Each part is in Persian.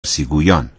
فارسی گویان.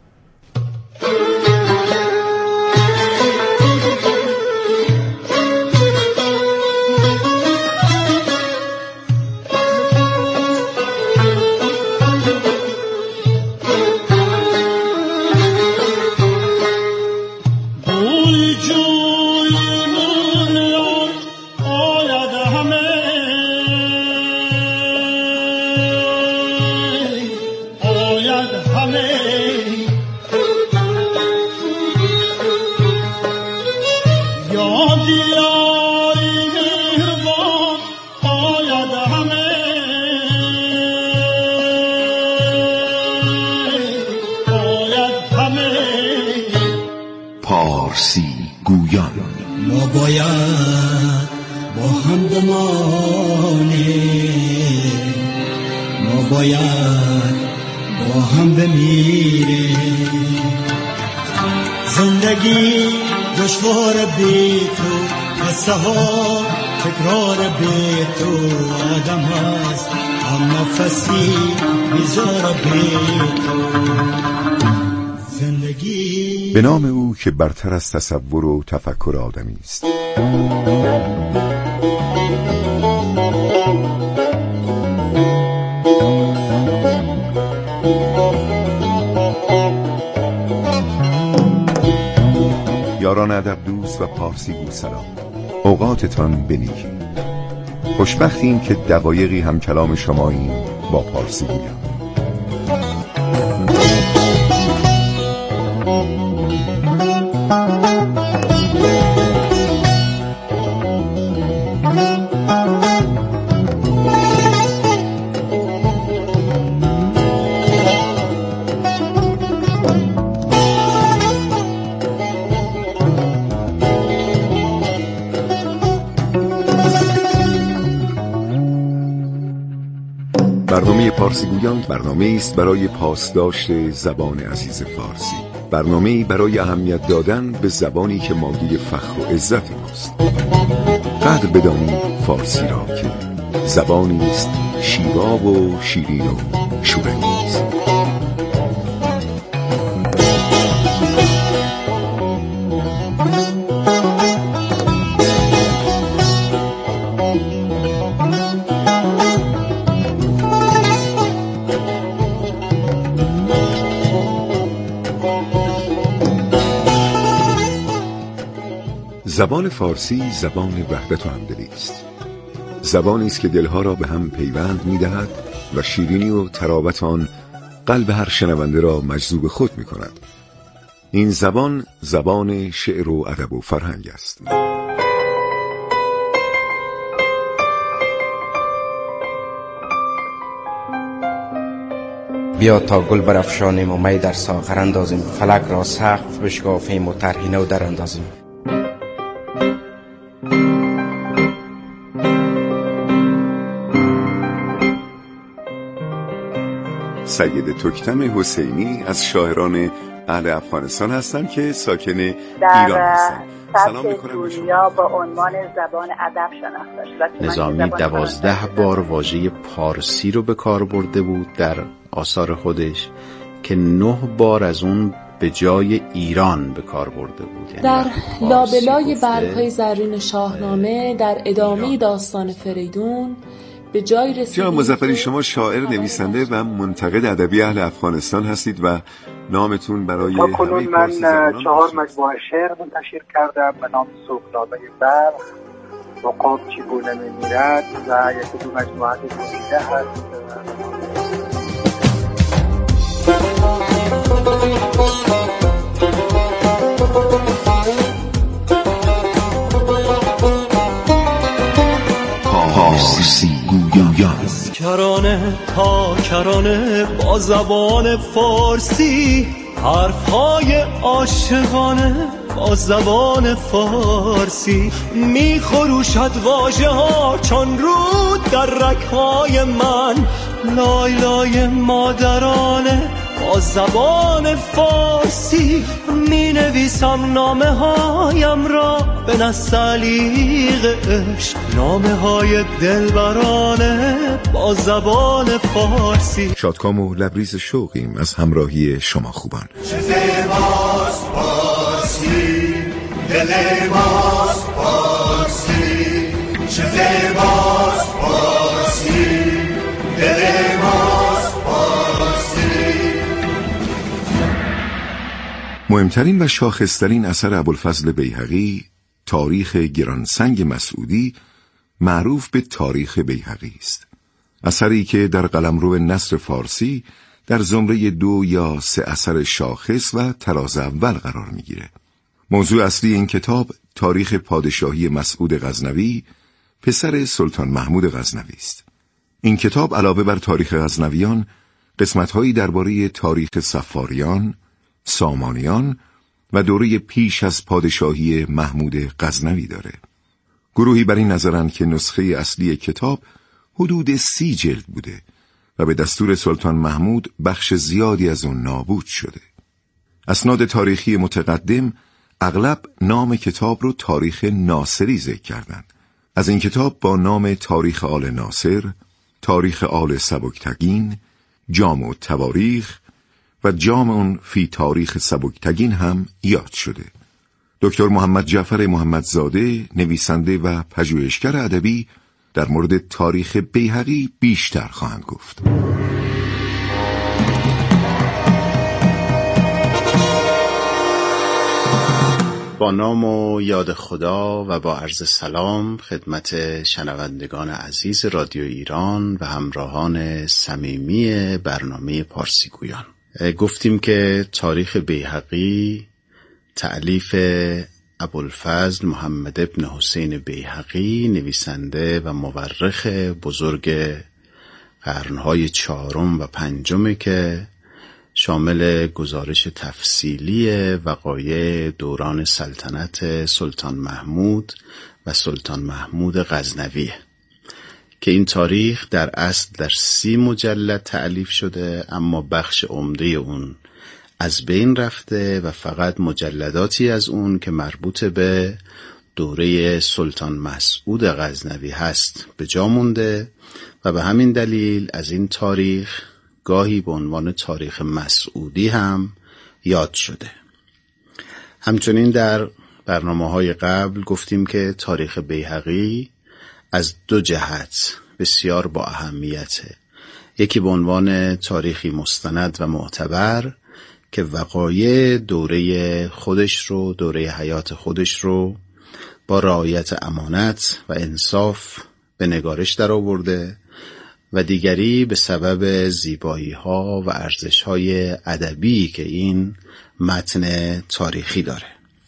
پارسی گویان. ما باید با هم بمانیم، ما باید با هم بمیریم. زندگی دشوار بی تو، قصه ها تکرار بی تو. آدم هست هم نفسی بیزار بی تو. به نام او که برتر از تصور و تفکر آدمی است. یاران ادب دوست و پارسی گو سلام. اوقاتتان بنیکی. خوشبختیم که دقایقی هم کلام شماییم با پارسی گویان. برنامه پارسی گویان برنامه است برای پاسداشت زبان عزیز فارسی. برنامه‌ای برای اهمیت دادن به زبانی که مایه فخر و عزت ماست. قدر بدانید فارسی را که زبانی است شیوا و شیرین و شورانگیز. زبان فارسی زبان وحدت و همدلی است. زبانی است که دلها را به هم پیوند می‌دهد و شیرینی و طراوت آن قلب هر شنونده را مجذوب خود می‌کند. این زبان زبان شعر و ادب و فرهنگ است. بیا تا گل برافشانیم و می در ساغر اندازیم، فلک را سقف بشکافیم و طرحی نو در اندازیم. سید تکتم حسینی از شاعران اهل افغانستان هستند که ساکن ایران هستند. سلام می‌کنم به شما. با عنوان زبان ادب شناخته شد. نظامی 12 بار واژه پارسی رو به کار برده بود در آثار خودش که 9 بار از اون به جای ایران به کار برده بود. یعنی در لابلای برگ‌های زرین شاهنامه در ادامه داستان فریدون به جای رسیدید. جناب مظفری، شما شاعر، نویسنده و منتقد ادبی اهل افغانستان هستید و نامتون برای همه پارسی زبانان. من 4 مجموعه شعر منتشر کردم به نام سوگنامه برق، عقاب چگونه میمیرد و 1-2 مجموعه دیگه هست. پارسی گویان. از کرانه تا کرانه با زبان فارسی، حرفهای عاشقانه با زبان فارسی، میخروشد واژه ها چون رود در رگ‌های من، لای لای مادرانه با زبان فارسی، می نویسم نامه هایم را به نستعلیق عشق، نامه های دلبرانه با زبان فارسی. شادکام و لبریز شوقیم از همراهی شما خوبان. چه زیباست فارسی، دل ماست فارسی، چه زیباست فارسی، دل ماست فارسی. مهمترین و شاخصترین اثر ابوالفضل بیهقی، تاریخ گرانسنگ مسعودی، معروف به تاریخ بیهقی است. اثری که در قلمرو نثر فارسی در زمره 2 یا 3 اثر شاخص و طراز اول قرار میگیره. موضوع اصلی این کتاب تاریخ پادشاهی مسعود غزنوی، پسر سلطان محمود غزنوی است. این کتاب علاوه بر تاریخ غزنویان، قسمت‌هایی درباره تاریخ صفاریان، سامانیان و دوره پیش از پادشاهی محمود غزنوی داره. گروهی بر این نظرند که نسخه اصلی کتاب حدود 30 جلد بوده و به دستور سلطان محمود بخش زیادی از اون نابود شده. اسناد تاریخی متقدم اغلب نام کتاب رو تاریخ ناصری ذکر کردند. از این کتاب با نام تاریخ آل ناصر، تاریخ آل سبکتگین، جامع التواریخ و جامع فی تاریخ سبکتگین هم یاد شده. دکتر محمد جعفر محمدزاده، نویسنده و پژوهشگر ادبی، در مورد تاریخ بیهقی بیشتر خواهند گفت. با نام و یاد خدا و با عرض سلام خدمت شنوندگان عزیز رادیو ایران و همراهان صمیمی برنامه پارسی گویان. گفتیم که تاریخ بیهقی تألیف ابوالفضل محمد ابن حسین بیهقی، نویسنده و مورخ بزرگ قرنهای 4 و 5 که شامل گزارش تفصیلی وقایع دوران سلطنت سلطان محمود و سلطان محمود غزنوی، که این تاریخ در اصل در 30 مجلد تألیف شده، اما بخش عمده اون از بین رفته و فقط مجلداتی از اون که مربوط به دوره سلطان مسعود غزنوی هست به جا مونده و به همین دلیل از این تاریخ گاهی به عنوان تاریخ مسعودی هم یاد شده. همچنین در برنامه‌های قبل گفتیم که تاریخ بیهقی از 2 جهت بسیار با اهمیته. یکی به عنوان تاریخی مستند و معتبر که وقایع دوره خودش رو، دوره حیات خودش رو با رعایت امانت و انصاف به نگارش در آورده، و دیگری به سبب زیبایی‌ها و ارزش‌های ادبی که این متن تاریخی داره.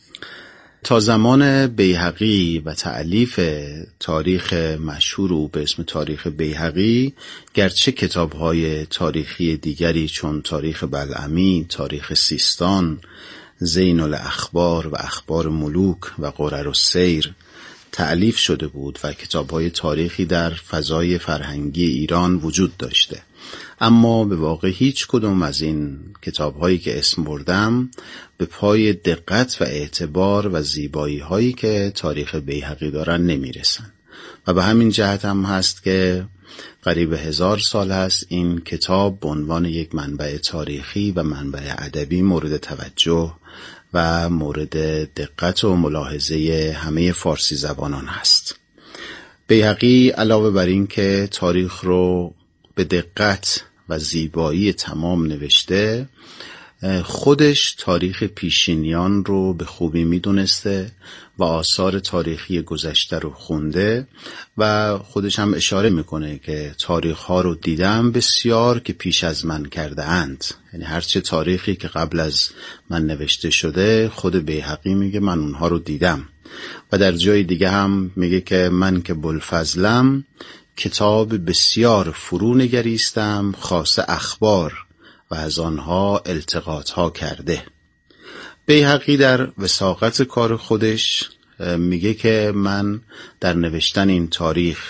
تا زمان بیهقی و تألیف تاریخ مشهور او به اسم تاریخ بیهقی، گرچه کتاب‌های تاریخی دیگری چون تاریخ بلعمی، تاریخ سیستان، زین الاخبار و اخبار ملوک و قرر السیر تألیف شده بود و کتاب‌های تاریخی در فضای فرهنگی ایران وجود داشته، اما به واقع هیچ کدوم از این کتاب‌هایی که اسم بردم به پای دقت و اعتبار و زیبایی‌هایی که تاریخ بیهقی دارن نمیرسن و به همین جهت هم هست که قریب 1000 سال هست این کتاب به عنوان یک منبع تاریخی و منبع ادبی مورد توجه و مورد دقت و ملاحظه همه فارسی زبانان هست. بیهقی علاوه بر این که تاریخ رو به دقت و زیبایی تمام نوشته، خودش تاریخ پیشینیان رو به خوبی میدونسته و آثار تاریخی گذشته رو خونده و خودش هم اشاره میکنه که تاریخ‌ها رو دیدم بسیار که پیش از من کرده اند. یعنی هرچه تاریخی که قبل از من نوشته شده، خود بیهقی میگه من اونها رو دیدم و در جای دیگه هم میگه که من که بوالفضلم کتاب بسیار فرو نگریستم، خاصه اخبار و از آنها التقاطها کرده. بیهقی در وثاقت کار خودش میگه که من در نوشتن این تاریخ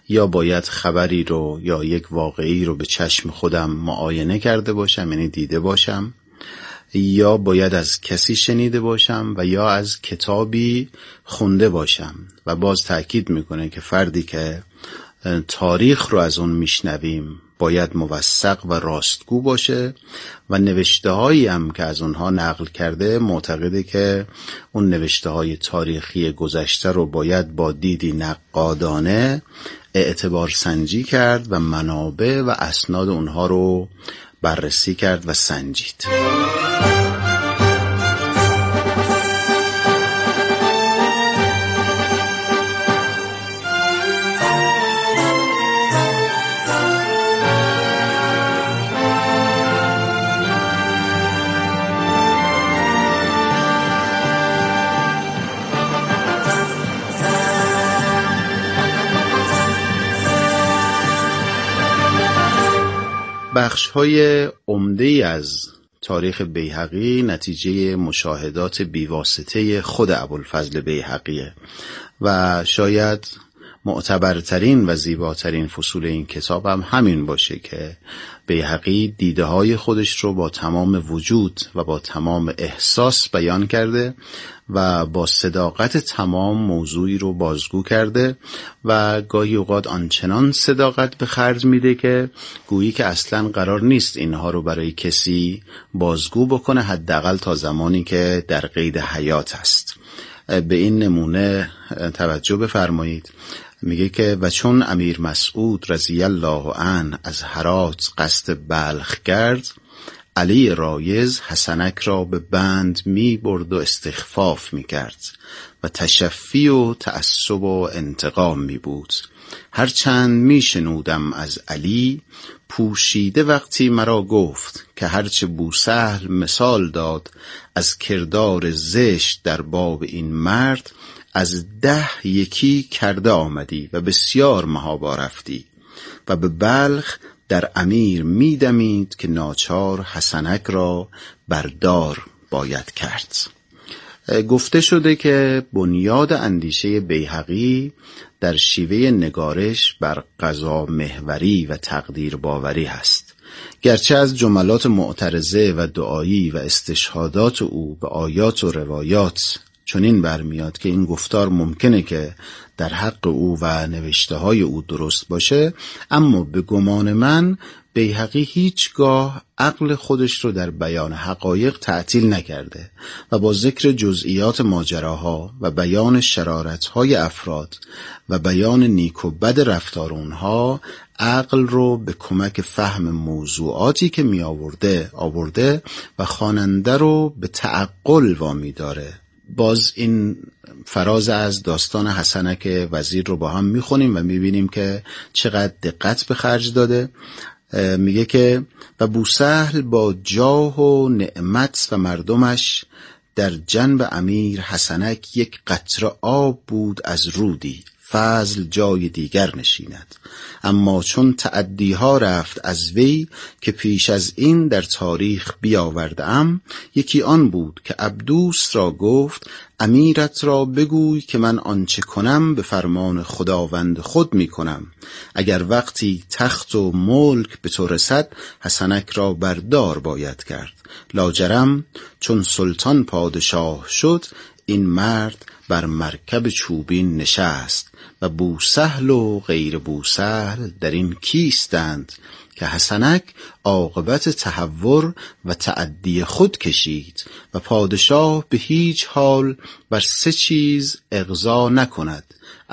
یا باید خبری رو یا یک واقعی رو به چشم خودم معاینه کرده باشم، یعنی دیده باشم، یا باید از کسی شنیده باشم و یا از کتابی خونده باشم. و باز تأکید میکنه که فردی که تاریخ رو از اون میشنویم باید موثق و راستگو باشه و نوشته هایی هم که از اونها نقل کرده معتقده که اون نوشته های تاریخی گذشته رو باید با دیدی نقادانه اعتبار سنجی کرد و منابع و اسناد اونها رو بررسی کرد و سنجید. بخش‌های عمده‌ای از تاریخ بیهقی نتیجه مشاهدات بیواسطه خود ابوالفضل بیهقیه و شاید معتبرترین و زیباترین فصول این کتاب هم همین باشه که بیهقی دیده های خودش رو با تمام وجود و با تمام احساس بیان کرده و با صداقت تمام موضوعی رو بازگو کرده و گاهی اوقات آنچنان صداقت به خرج میده که گویی که اصلاً قرار نیست اینها رو برای کسی بازگو بکنه، حداقل تا زمانی که در قید حیات است. به این نمونه توجه بفرمایید. میگه که و چون امیر مسعود رضی الله عنه از هرات قصد بلخ کرد، علی رایض حسنک را به بند می برد و استخفاف می کرد و تشفی و تعصب و انتقام می بود. هرچند می شنودم از علی پوشیده وقتی مرا گفت که هرچه بوسهل مثال داد از کردار زشت در باب این مرد، از 10 یکی کرده آمدی و بسیار محابا رفتی و به بلخ در امیر میدمید که ناچار حسنک را بردار باید کرد. گفته شده که بنیاد اندیشه بیهقی در شیوه نگارش بر قضا محوری و تقدیر باوری هست. گرچه از جملات معترضه و دعایی و استشهادات او به آیات و روایات چنین برمیاد که این گفتار ممکنه که در حق او و نوشته های او درست باشه، اما به گمان من بیهقی هیچگاه عقل خودش رو در بیان حقایق تعطیل نکرده و با ذکر جزئیات ماجراها و بیان شرارت‌های افراد و بیان نیک و بد رفتار اونها عقل رو به کمک فهم موضوعاتی که می آورده و خواننده رو به تعقل وامی داره. باز این فراز از داستان حسنک وزیر رو با هم میخونیم و میبینیم که چقدر دقت به خرج داده. میگه که و بوسهل با جاه و نعمت و مردمش در جنب امیر حسنک یک قطره آب بود از رودی، فضل جای دیگر نشیند. اما چون تعدیها رفت از وی که پیش از این در تاریخ بیاوردم، یکی آن بود که عبدوس را گفت امیرت را بگوی که من آنچه کنم به فرمان خداوند خود می کنم. اگر وقتی تخت و ملک به تو رسد حسنک را بردار باید کرد. لاجرم چون سلطان پادشاه شد این مرد بر مرکب چوبین نشست و بوسهل و غیر بوسهل در این کیستند که حسنک عاقبت تهور و تعدی خود کشید و پادشاه به هیچ حال بر 3 چیز اغضا نکند: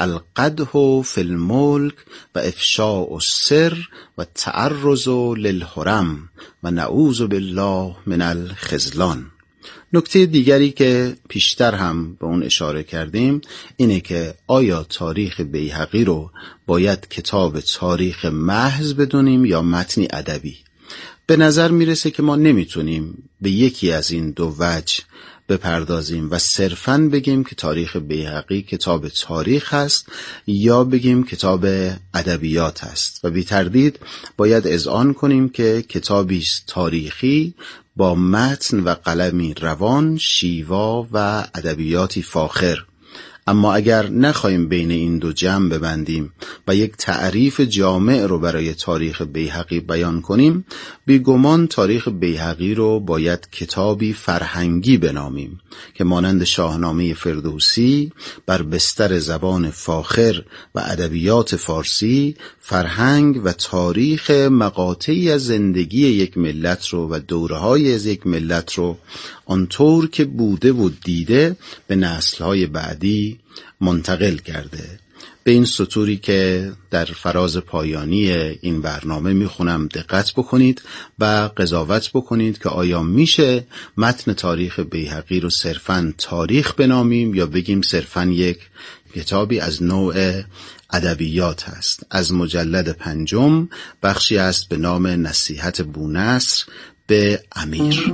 القدح فی الملک و افشاء السر و تعرض للحرم و نعوذ بالله من الخذلان. نکته دیگری که پیشتر هم به اون اشاره کردیم اینه که آیا تاریخ بیهقی رو باید کتاب تاریخ محض بدونیم یا متنی ادبی؟ به نظر میرسه که ما نمیتونیم به یکی از این دو وجه بپردازیم و صرفاً بگیم که تاریخ بیهقی کتاب تاریخ هست یا بگیم کتاب ادبیات هست و بی تردید باید اذعان کنیم که کتابی تاریخی با متن و قلمی روان، شیوا و ادبیاتی فاخر. اما اگر نخواهیم بین این دو جمع ببندیم و یک تعریف جامع رو برای تاریخ بیهقی بیان کنیم، بیگمان تاریخ بیهقی رو باید کتابی فرهنگی بنامیم که مانند شاهنامه فردوسی بر بستر زبان فاخر و ادبیات فارسی فرهنگ و تاریخ مقاطعی از زندگی یک ملت رو و دوره‌های از یک ملت رو آنطور که بوده و دیده به نسل‌های بعدی منتقل کرده. به این سطوری که در فراز پایانی این برنامه میخونم دقت بکنید و قضاوت بکنید که آیا میشه متن تاریخ بیهقی رو صرفاً تاریخ بنامیم یا بگیم صرفاً یک کتابی از نوع ادبیات هست. از مجلد 5 بخشی است به نام نصیحت بونصر به امیر.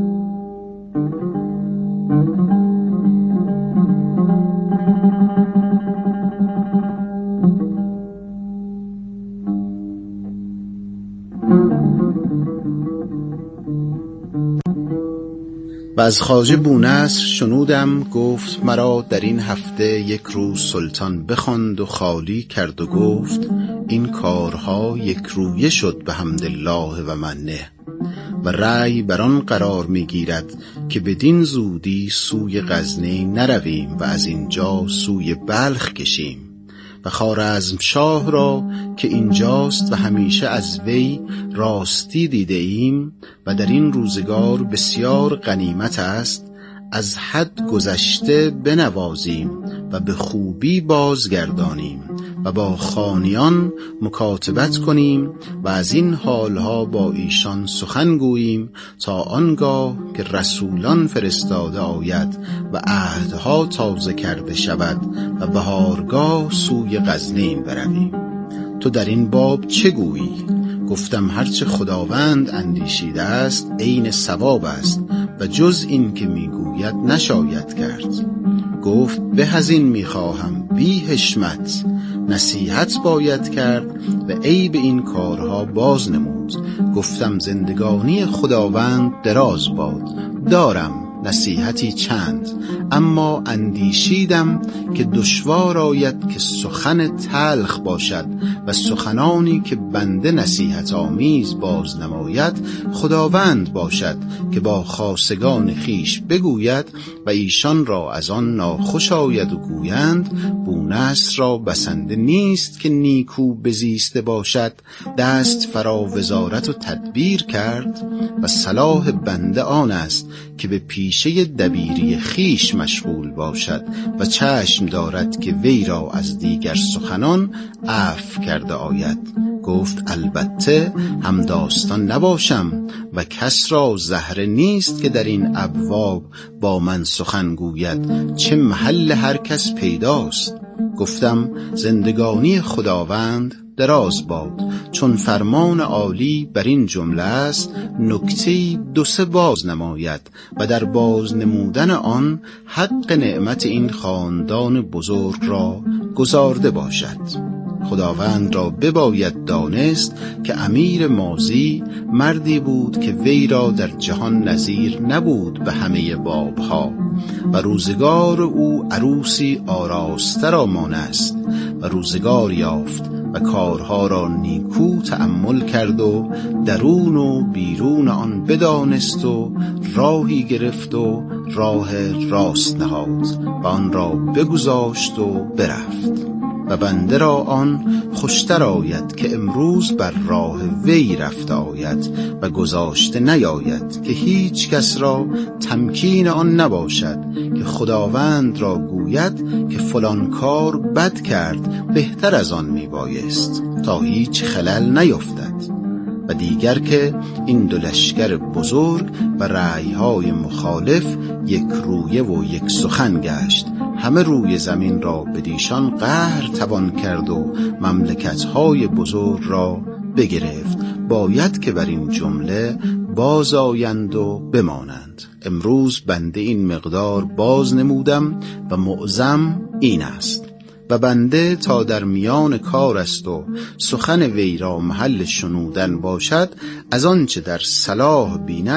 و از خواجه بونصر شنودم گفت مرا در این هفته یک روز سلطان بخواند و خالی کرد و گفت این کارها یک رویه شد به حمدالله و منه و رأی بر آن قرار میگیرد که بدین زودی سوی غزنی نرویم و از اینجا سوی بلخ کشیم و خوارزمشاه را که اینجاست و همیشه از وی راستی دیده ایم و در این روزگار بسیار غنیمت است از حد گذشته بنوازیم و به خوبی بازگردانیم و با خانیان مکاتبت کنیم و از این حالها با ایشان سخن گوییم تا آنگاه که رسولان فرستاده آید و عهدها تازه کرده شود و بهارگاه سوی غزنین برویم. تو در این باب چه گویی؟ گفتم هرچه خداوند اندیشیده است عین صواب است و جز این که میگوید نشاید کرد. گفت به از این میخواهم بی حشمت نصیحت باید کرد و عیب این کارها باز نمود. گفتم زندگانی خداوند دراز باد، دارم نصیحتی چند، اما اندیشیدم که دشوار آید که سخن تلخ باشد و سخنانی که بنده نصیحت آمیز باز نماید خداوند باشد که با خاصگان خیش بگوید و ایشان را از آن ناخوش آید و گویند بونصر را بسنده نیست که نیکو بزیسته باشد، دست فرا وزارت و تدبیر کرد و صلاح بنده آن است که به پیشه دبیری خیش مشغول باشد و چشم دارد که وی را از دیگر سخنان عفو کرده آید. گفت البته هم داستان نباشم و کس را زهره نیست که در این ابواب با من سخن گوید، چه محل هر کس پیداست. گفتم زندگانی خداوند دراز باد، چون فرمان عالی بر این جمله است نکته‌ای 2-3 باز نماید و در باز نمودن آن حق نعمت این خاندان بزرگ را گزارده باشد. خداوند را بباید دانست که امیر ماضی مردی بود که وی را در جهان نظیر نبود به همه بابها و روزگار او عروسی آراسته را مانست و روزگار یافت و کارها را نیکو تأمل کرد و درون و بیرون آن بدانست و راهی گرفت و راه راست نهاد و آن را بگذاشت و برفت و بنده را آن خوشتر آید که امروز بر راه وی رفته آید و گذاشته نیاید که هیچ کس را تمکین آن نباشد که خداوند را گوید که فلان کار بد کرد بهتر از آن می بایست تا هیچ خلل نیفتد. و دیگر که این 2 لشکر بزرگ و رأیهای مخالف یک رویه و یک سخن گشت، همه روی زمین را بدیشان قهر توان کرد و مملکت‌های بزرگ را بگرفت، باید که بر این جمله باز آیند و بمانند. امروز بنده این مقدار باز نمودم و معظم این است و بنده تا در میان کار است و سخن وی را محل شنودن باشد از آنچه در صلاح بیند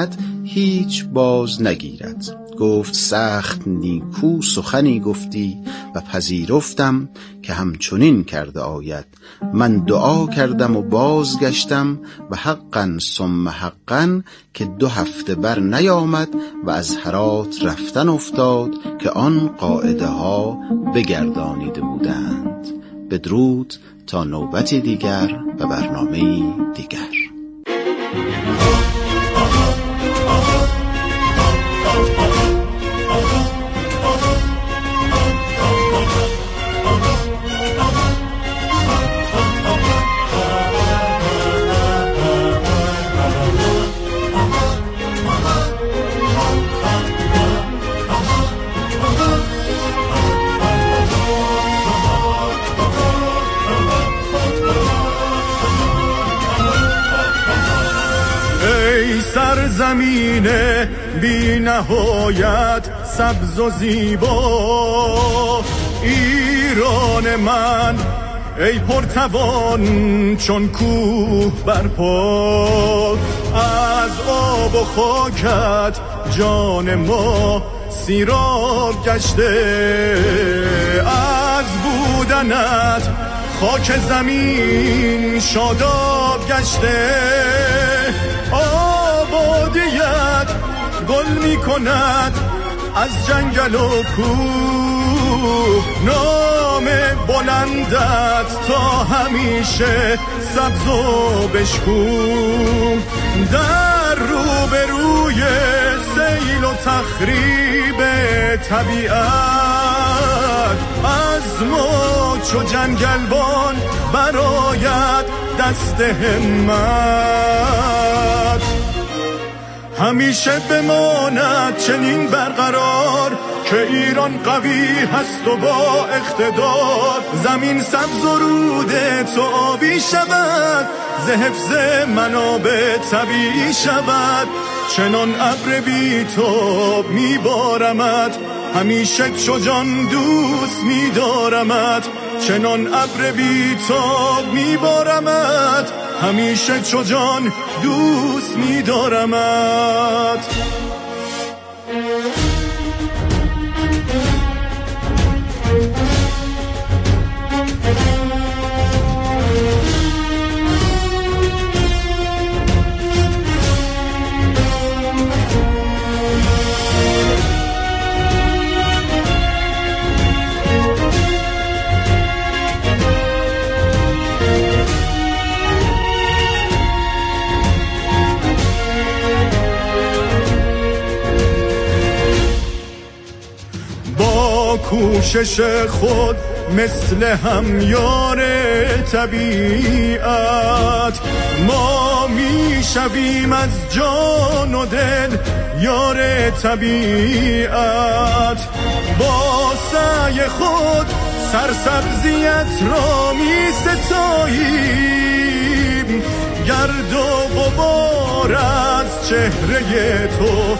هیچ باز نگیرد. گفت سخت نیکو سخنی گفتی و پذیرفتم که همچنین کرده آید. من دعا کردم و بازگشتم و حقا ثم حقا که 2 هفته بر نیامد و از هرات رفتن افتاد که آن قاعده ها بگردانیده بودند. بدرود تا نوبتی دیگر و برنامه‌ای دیگر. سرزمین بی نهایت سبز و زیبا، ایران من ای پرتوان چون کوه برپا. از آب و خاکت جان ما سیراب گشته، از بودنت خاک زمین شاداب گشته. آبادیت گل می کند از جنگل و کوه، نام بلندت تا همیشه سبز و بشکوه. در روبروی سیل و تخریب طبیعت، از ما چو جنگلبان برآید دست همت. همیشه بماند چنین برقرار که ایران قوی هست و با اقتدار. زمین سبز و رود تو آبی شود، ز حفظ منابع طبیعی شود. چنان ابر بی تاب میبارمت، همیشه چو جان دوست میدارمت. چنان ابر بی تاب میبارمت، همیشه چو جان دوست می‌دارمت. کوشش خود مثل همیار طبیعت، ما میشویم از جان و دل یار طبیعت. با سعی خود سرسبزیت را میستاییم، گرد و غبار از چهره تو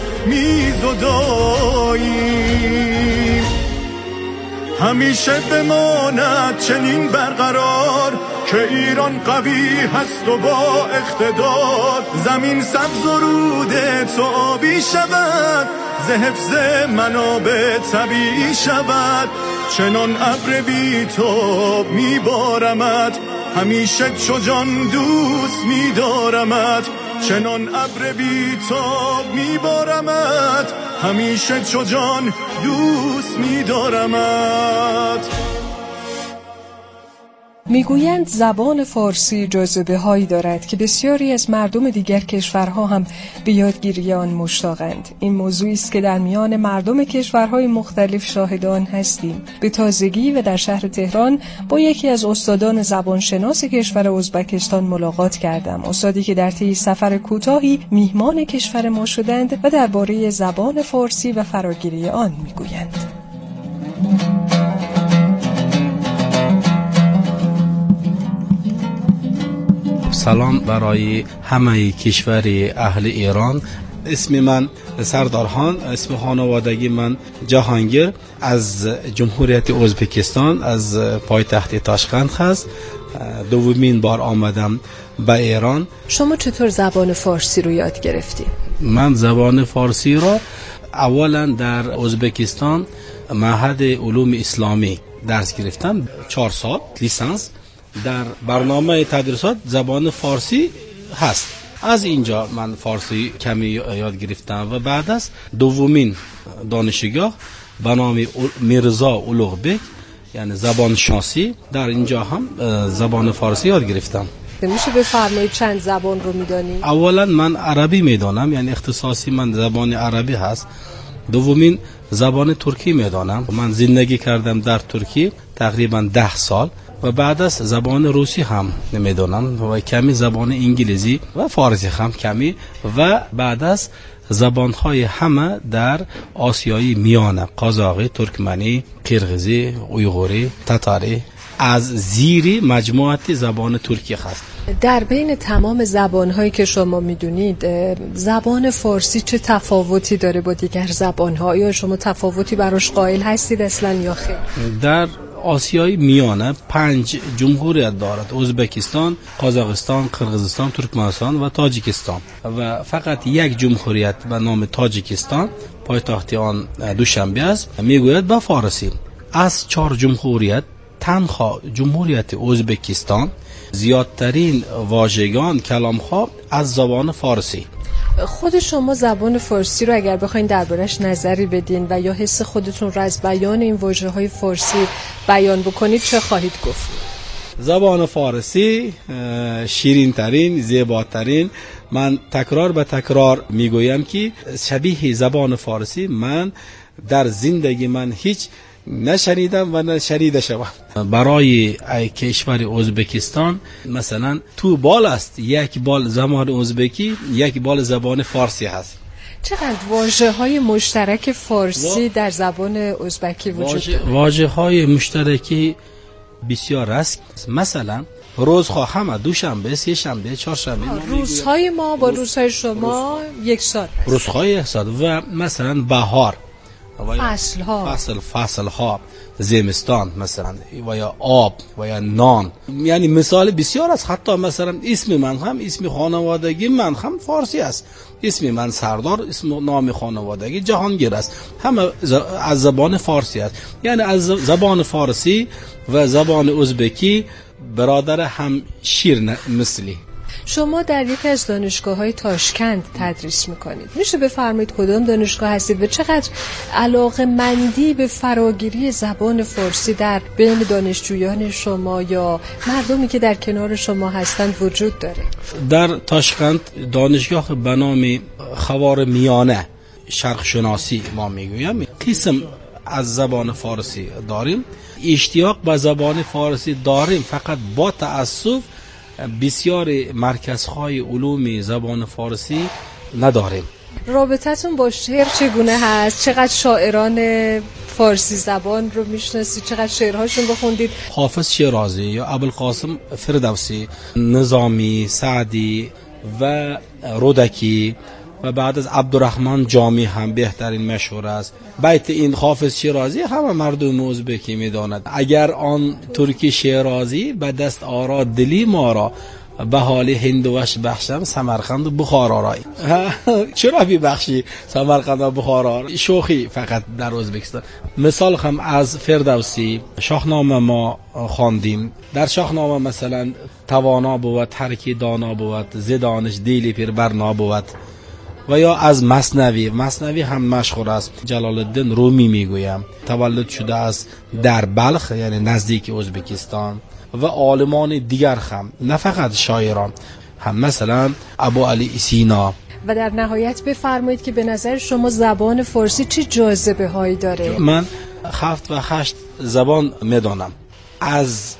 میزداییم. همیشه بماند چنین برقرار که ایران قوی هست و با اقتدار. زمین سبز و رود تو آبی شود، ز حفظ منابع طبیعی شود. چنان ابر بی تاب میبارمت، همیشه چو جان دوست میدارمت. چنان ابر بی تاب میبارمت، همیشه چو جان دوست می‌دارمت. میگویند زبان فارسی جاذبه هایی دارد که بسیاری از مردم دیگر کشورها هم به یادگیری آن مشتاقند. این موضوعی است که در میان مردم کشورهای مختلف شاهدان هستیم. به تازگی و در شهر تهران با یکی از استادان زبانشناس کشور ازبکستان ملاقات کردم. استادی که در طی سفر کوتاهی میهمان کشور ما شدند و درباره زبان فارسی و فراگیری آن میگویند. سلام برای همه کشور اهل ایران. اسم من سردارخان، اسم خانوادگی من جهانگیر، از جمهوریت ازبکستان، از پایتخت تاشکند هست دومین بار آمدم به ایران. شما چطور زبان فارسی رو یاد گرفتی؟ من زبان فارسی را اولا در ازبکستان معهد علوم اسلامی درس گرفتم، 4 سال لیسانس. در برنامه تدریسات زبان فارسی هست. از اینجا من فارسی کمی یاد گرفتم و بعد از دومین دانشگاه به نام میرزا اولوغبک، یعنی زبان شناسی، در اینجا هم زبان فارسی یاد گرفتم. میشه بفرمایید چند زبان رو میدانی؟ اولا من عربی میدانم، یعنی اختصاصی من زبان عربی هست. دومین زبان ترکی میدانم، من زندگی کردم در ترکیه تقریبا 10 سال و بعد از زبان روسی هم نمیدونم و کمی زبان انگلیسی و فارسی هم کمی و بعد از زبانهای همه در آسیای میانه، قزاقی، ترکمنی، قرغیزی، اویغوری، تاتاری، از زیری مجموعه زبان ترکی هست. در بین تمام زبانهایی که شما میدونید زبان فارسی چه تفاوتی داره با دیگر زبانها؟ یا شما تفاوتی براش قائل هستید اصلا یا خیر؟ در آسیای میانه 5 جمهوریت دارد: ازبکستان، قزاقستان، قرغیزستان، ترکمنستان و تاجیکستان و فقط یک جمهوریت به نام تاجیکستان، پایتخت آن دوشنبه است، میگوید به فارسی. از 4 جمهوریت تنها جمهوریت ازبکستان زیادترین واژگان کلام‌ها از زبان فارسی. خود شما زبان فارسی رو اگر بخواید دربارش نظری بدین و یا حس خودتون رو از بیان این واژه‌های فارسی بیان بکنید چه خواهید گفت؟ زبان فارسی شیرین ترین، زیباترین. من تکرار به تکرار میگویم که شبیه زبان فارسی من در زندگی من هیچ نشنیدم و نشنیده شوم. برای کشور ازبکستان مثلا تو بال است، یک بال زبان ازبکی، یک بال زبان فارسی هست. چقدر واژه‌های مشترک فارسی در زبان ازبکی وجود داره؟ واژه‌های مشترکی بسیار است. مثلا روزها همه دوشنبه، سه شنبه، چهارشنبه. روزهای ما با روزهای شما یکسان است. روزهای یکسان. و مثلا بهار، فصل ها، زمستان مثلا، و یا آب و یا نان، یعنی مثال بسیار است. حتی مثلا اسم من هم، اسم خانوادگی من هم فارسی است. اسم من سردار، اسم نام خانوادگی جهانگیر است. همه از زبان فارسی است. یعنی از زبان فارسی و زبان ازبکی برادر هم شیر مثلی. شما در یکی از دانشگاه‌های تاشکند تدریس می‌کنید. میشه بفرمایید کدام دانشگاه هستید و چقدر علاقه‌مندی به فراگیری زبان فارسی در بین دانشجویان شما یا مردمی که در کنار شما هستند وجود داره؟ در تاشکند دانشگاه به نام خوار میانه شرق شناسی ما میگویم قسم از زبان فارسی داریم. اشتیاق به زبان فارسی داریم، فقط با تأسف بسیار مرکزهای علوم زبان فارسی نداریم. رابطتون با شعر چگونه هست؟ چقدر شاعران فارسی زبان رو میشناسید؟ چقدر شعرهاشون بخوندید؟ حافظ شیرازی یا ابوالقاسم فردوسی، نظامی، سعدی و رودکی و بعد از عبدالرحمن جامی هم بهترین مشهور است. بیت این حافظ شیرازی همه مردم ازبکی میداند: اگر آن ترکی شیرازی به دست آرا دلی ما را، به حال هندوش بخشم سمرقند و بخارا را. چرا ببخشی سمرقند و بخارا را؟ شوخی فقط در ازبکستان. مثال هم از فردوسی شاهنامه ما خواندیم. در شاهنامه مثلا توانا بود، ترکی دانا بود، زدانش دیلی پیر برنا بود. و یا از مثنوی هم مشهور است. جلال الدین رومی میگویم تولد شده است در بلخ، یعنی نزدیک ازبکستان. و عالمان دیگر هم، نه فقط شاعران هم، مثلا ابو علی سینا. و در نهایت بفرمایید که به نظر شما زبان فارسی چه جاذبه هایی داره؟ من 7 و 8 زبان میدانم. از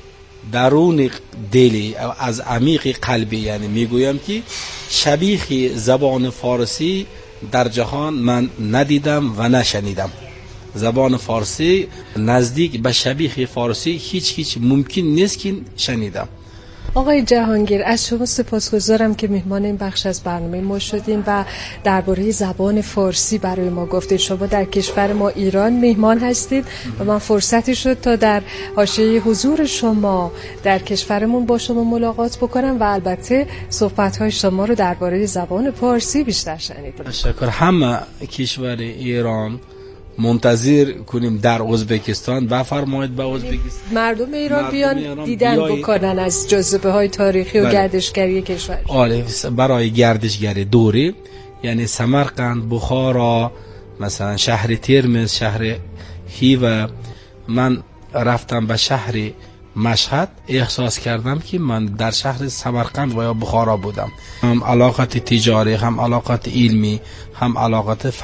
درون دلی، از عمیق قلبی، یعنی میگویم که شبیه زبان فارسی در جهان من ندیدم و نشنیدم. زبان فارسی نزدیک به شبیه فارسی هیچ ممکن نیست که شنیدم. آقای جهانگیر، از شما سپاسگزارم که مهمان این بخش از برنامه ما شدین و درباره زبان فارسی برای ما گفتید. شما در کشور ما ایران مهمان هستید و من فرصتی شد تا در حاشیه حضور شما در کشورمون با شما ملاقات بکنم و البته صحبت‌های شما رو درباره زبان فارسی بیشتر شنیدم. تشکر. همه کشور ایران منتظر کنیم در ازبکستان بفرمایید به ازبکستان، مردم ایران بیان دیدن بکنن از جاذبه‌های تاریخی و گردشگری کشور. برای گردشگری دوری، یعنی سمرقند، بخارا، مثلا شهر ترمز، شهر خیوه. من رفتم به شهر مشهد، احساس کردم که من در شهر سمرقند و یا بخارا بودم. هم علاقت تجاری، هم علاقت علمی، هم علاقت